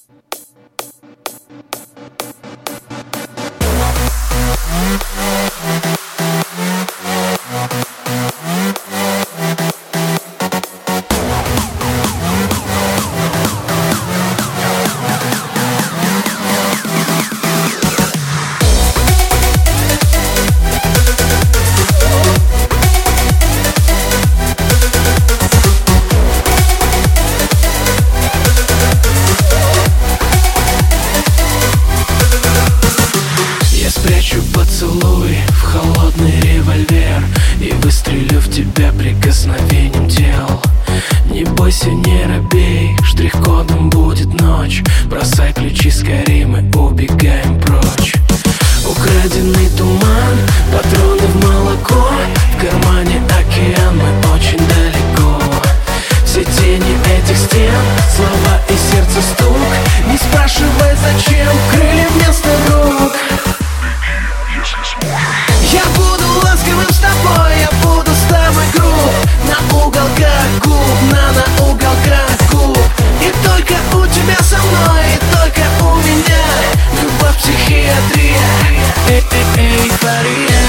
Спрячу поцелуй в холодный револьвер и выстрелю в тебя прикосновением тел. Не бойся, не робей, штрих-кодом будет ночь. Бросай ключи скорей, мы убегаем прочь. Украденный туман, патроны в молоко. В кармане океан, мы очень далеко. Все тени этих стен, слова и сердце стук. Не спрашивай зачем, крылья вместо рук. Я буду ласковым с тобой, я буду с тобой груб. На уголках губ, на уголках губ. И только у тебя со мной, и только у меня любовь, психиатрия, эйфория.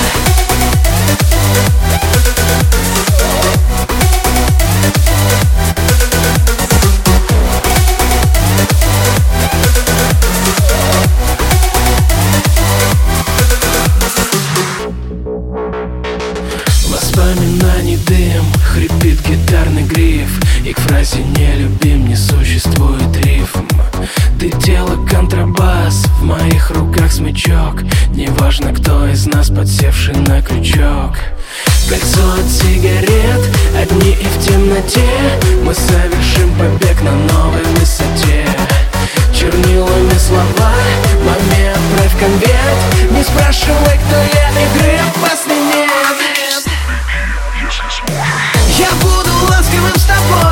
Воспоминаний дым, хрипит гитарный гриф. И к фразе «нелюбим» не существует рифм. Ты тело контрабас, в моих руках смычок. Неважно, кто из нас подсевший на крючок. Кольцо от сигарет, одни и в темноте. Мы совершим побег на новой высоте. Чернилами слова, маме отправь конверт. Не спрашивай, кто я, игры опасной нет. Я буду ласковым с тобой.